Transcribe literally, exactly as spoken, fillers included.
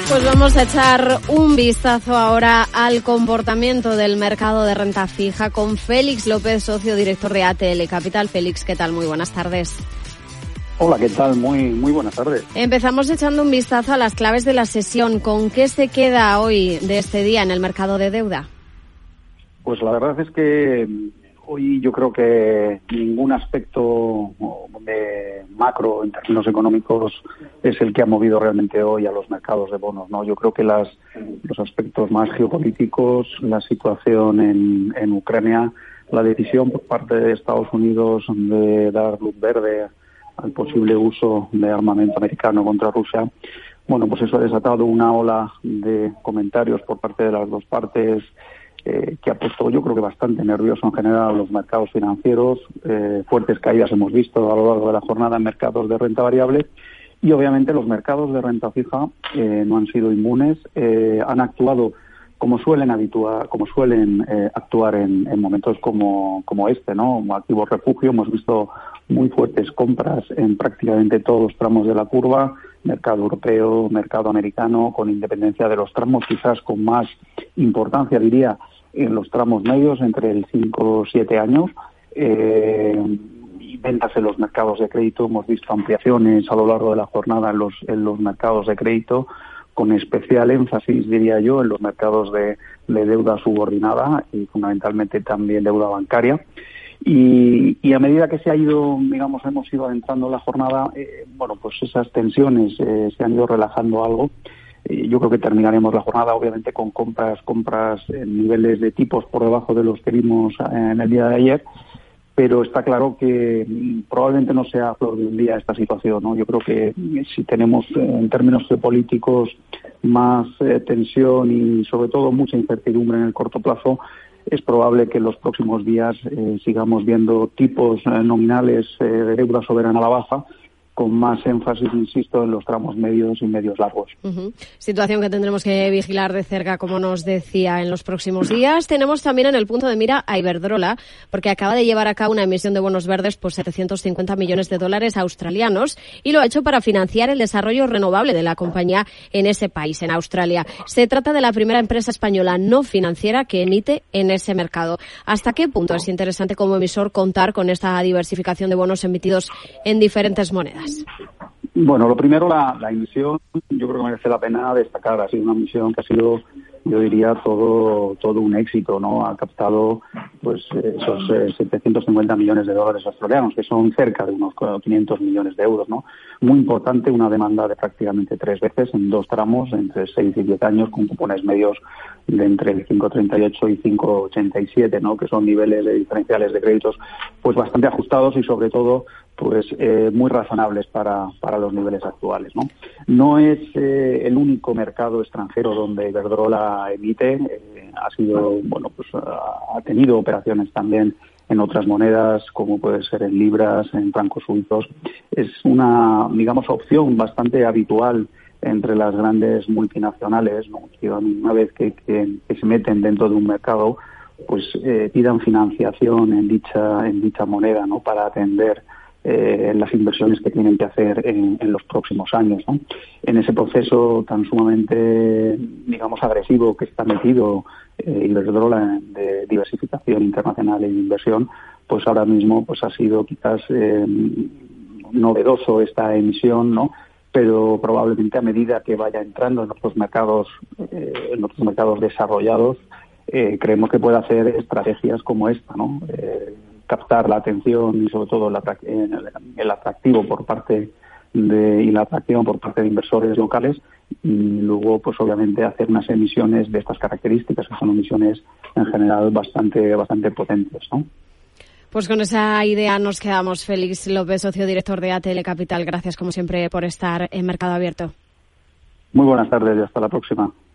Pues vamos a echar un vistazo ahora al comportamiento del mercado de renta fija con Félix López, socio director de A T L Capital. Félix, ¿qué tal? Muy buenas tardes. Hola, ¿qué tal? Muy muy buenas tardes. Empezamos echando un vistazo a las claves de la sesión. ¿Con qué se queda hoy de este día en el mercado de deuda? Pues la verdad es que hoy yo creo que ningún aspecto de macro en términos económicos es el que ha movido realmente hoy a los mercados de bonos, ¿no? Yo creo que las, los aspectos más geopolíticos, la situación en, en Ucrania, la decisión por parte de Estados Unidos de dar luz verde al posible uso de armamento americano contra Rusia, bueno, pues eso ha desatado una ola de comentarios por parte de las dos partes, Eh, que ha puesto, yo creo que bastante nervioso en general a los mercados financieros. Eh, fuertes caídas hemos visto a lo largo de la jornada en mercados de renta variable y obviamente los mercados de renta fija eh, no han sido inmunes, eh, han actuado como suelen habituar, como suelen eh, actuar en, en momentos como, como este, ¿no? Como activo refugio. Hemos visto muy fuertes compras en prácticamente todos los tramos de la curva, mercado europeo, mercado americano, con independencia de los tramos, quizás con más importancia, diría, en los tramos medios, entre el cinco y siete años, eh, y ventas en los mercados de crédito. Hemos visto ampliaciones a lo largo de la jornada en los, en los mercados de crédito, con especial énfasis, diría yo, en los mercados de, de deuda subordinada y fundamentalmente también deuda bancaria. Y, y a medida que se ha ido, digamos, hemos ido adentrando en la jornada, eh, bueno, pues esas tensiones eh, se han ido relajando algo. Eh, yo creo que terminaremos la jornada, obviamente, con compras, compras en niveles de tipos por debajo de los que vimos en el día de ayer. Pero está claro que probablemente no sea flor de un día esta situación, ¿no? Yo creo que si tenemos, en términos geopolíticos, más eh, tensión y, sobre todo, mucha incertidumbre en el corto plazo, es probable que en los próximos días eh, sigamos viendo tipos eh, nominales eh, de deuda soberana a la baja, con más énfasis, insisto, en los tramos medios y medios largos. Uh-huh. Situación que tendremos que vigilar de cerca, como nos decía, en los próximos días. Tenemos también en el punto de mira a Iberdrola, porque acaba de llevar a cabo una emisión de bonos verdes por setecientos cincuenta millones de dólares australianos y lo ha hecho para financiar el desarrollo renovable de la compañía en ese país, en Australia. Se trata de la primera empresa española no financiera que emite en ese mercado. ¿Hasta qué punto es interesante como emisor contar con esta diversificación de bonos emitidos en diferentes monedas? Bueno, lo primero, la, la emisión, yo creo que merece la pena destacar. Ha sido una emisión que ha sido, yo diría, todo todo un éxito, ¿no? Ha captado pues esos eh, setecientos cincuenta millones de dólares australianos, que son cerca de unos quinientos millones de euros, ¿no? Muy importante, una demanda de prácticamente tres veces en dos tramos, entre seis y diez años, con cupones medios de entre el cinco coma treinta y ocho y cinco coma ochenta y siete, ¿no? Que son niveles de diferenciales de créditos pues bastante ajustados y, sobre todo, pues eh, muy razonables para, para los niveles actuales, ¿no? No es eh, el único mercado extranjero donde Iberdrola emite, eh, ha sido, bueno, pues ha tenido operaciones también en otras monedas, como puede ser en libras, en francos suizos. Es una, digamos, opción bastante habitual entre las grandes multinacionales, ¿no? Que una vez que, que, que se meten dentro de un mercado, pues eh, pidan financiación en dicha, en dicha moneda, ¿no? Para atender Eh, las inversiones que tienen que hacer en, en los próximos años, ¿no? En ese proceso tan sumamente, digamos, agresivo que está metido eh, Iberdrola de diversificación internacional e inversión, pues ahora mismo pues ha sido quizás eh, novedoso esta emisión, ¿no? Pero probablemente a medida que vaya entrando en otros mercados, eh, en otros mercados desarrollados, eh, creemos que puede hacer estrategias como esta, ¿no? Eh, captar la atención y, sobre todo, el atractivo por parte de, y la atracción por parte de inversores locales, y luego, pues obviamente, hacer unas emisiones de estas características, que son emisiones en general bastante bastante potentes, ¿no? Pues con esa idea nos quedamos. Félix López, socio director de A T L Capital, gracias como siempre por estar en Mercado Abierto. Muy buenas tardes y hasta la próxima.